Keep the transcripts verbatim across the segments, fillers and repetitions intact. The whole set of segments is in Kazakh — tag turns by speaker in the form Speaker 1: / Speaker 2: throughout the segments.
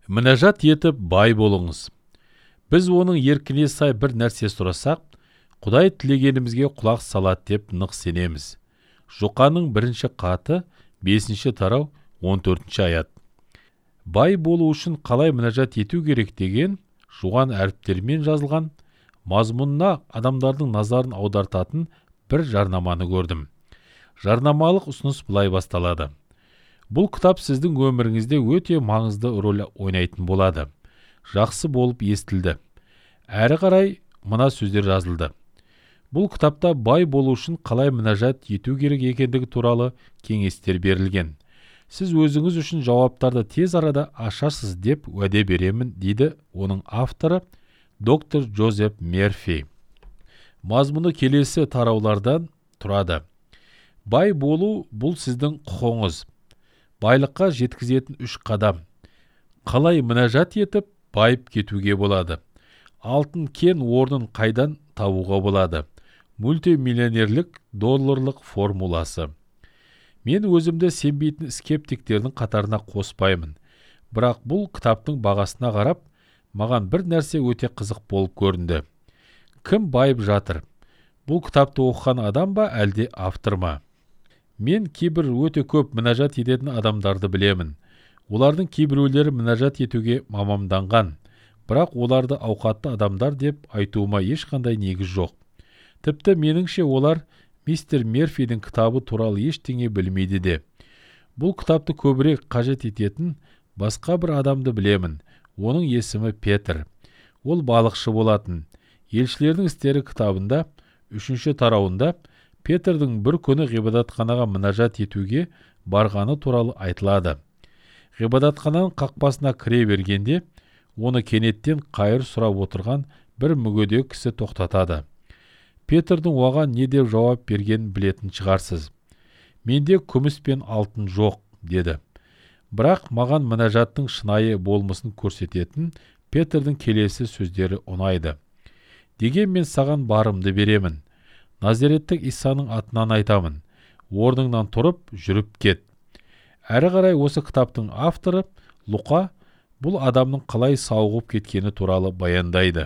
Speaker 1: Мінәжат етіп бай болыңыз. Біз оның еркіне сай бір нәрсе сұрасақ, Құдай тілегенімізге құлақ салады деп нық сенеміз. Жұқаның бірінші қаты, бесінші тарау, он төртінші аят. Бай болу үшін қалай мінәжат ету керек деген жуан әріптермен жазылған, мазмұнына адамдардың назарын аудартатын бір жарнаманы көрдім. Жарнамалық ұсыныс былай басталады. Бұл кітап сіздің өміріңізде өте маңызды рөл ойнайтын болады. Жақсы болып естілді. Әрі қарай мына сөздер жазылды. Бұл кітапта бай болу үшін қалай мінәжат ету керек екендігі туралы кеңестер берілген. Сіз өзіңіз үшін жауаптарды тез арада ашасыз деп уәде беремін, дейді оның авторы доктор Джозеф Мерфи. Мазмұны келесі тараулардан тұрады. Бай болу бұл сіздің құқыңыз. Байлыққа жеткізетін үш қадам. Қалай мінәжат етіп байып кетуге болады. Алтын кен орнын қайдан табуға болады. Мультимиллионерлік долларлық формуласы. Мен өзімді сенбейтін скептиктердің қатарына қоспаймын. Бірақ бұл кітаптың бағасына қарап, маған бір нәрсе өте қызық болып көрінді. Кім байып жатыр? Бұл кітапты оқыған адам ба, әлде автор ма? Мен кейбір өте көп мінәжат ететін адамдарды білемін. Олардың кейбіреулері мінәжат етуге мамамданған, бірақ оларды ауқатты адамдар деп айтуыма ешқандай негіз жоқ. Тіпті меніңше олар мистер Мерфидің кітабы туралы ештеңе білмейді де. Бұл кітапты көбірек қажет ететін басқа бір адамды білемін. Оның есімі Петр. Ол балықшы болатын. Елшілердің істері кітабында, үшінші тарауында, Петрдің бір күні ғибадатханаға мінәжат етуге барғаны туралы айтылады. Ғибадатхананың қақпасына кіре бергенде, оны кенеттен қайыр сұрап отырған бір мүгедек кісі тоқтатады. Петрдің оған не деп жауап бергенін білетін шығарсыз. Менде күміс пен алтын жоқ, деді. Бірақ маған мінәжаттың шынайы болмысын көрсететін Петрдің келесі сөздері ұнайды. Деген мен саған барымды беремін. Назареттік Исаның атынан айтамын. Орныңнан тұрып, жүріп кет. Әрі қарай осы кітаптың авторы Луқа бұл адамның қалай сауығып кеткені туралы баяндайды.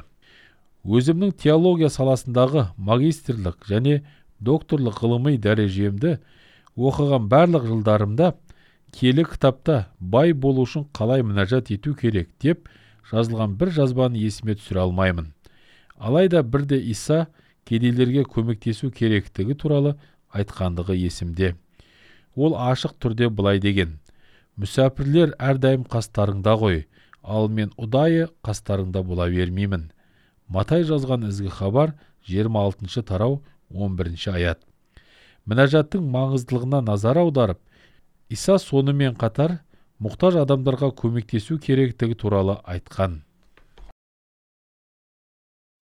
Speaker 1: Өзімнің теология саласындағы магистрлік және докторлық ғылыми дәрежемді оқыған барлық жылдарымда келі кітапта бай болу үшін қалай мінәжат ету керек деп жазылған бір жазбаны есіме түсіре алмаймын. Алайда бірде Иса кедейлерге көмектесу керектігі туралы айтқандығы есімде. Ол ашық түрде былай деген: мүсәпірлер әрдайым қастарыңда ғой, ал мен ұдайы қастарыңда бола бермеймін. Матай жазған ізгі хабар, жиырма алтыншы тарау, он бірінші аят. Мінәжаттың маңыздылығына назар аударып, Иса сонымен қатар мұқтаж адамдарға көмектесу керектігі туралы айтқан.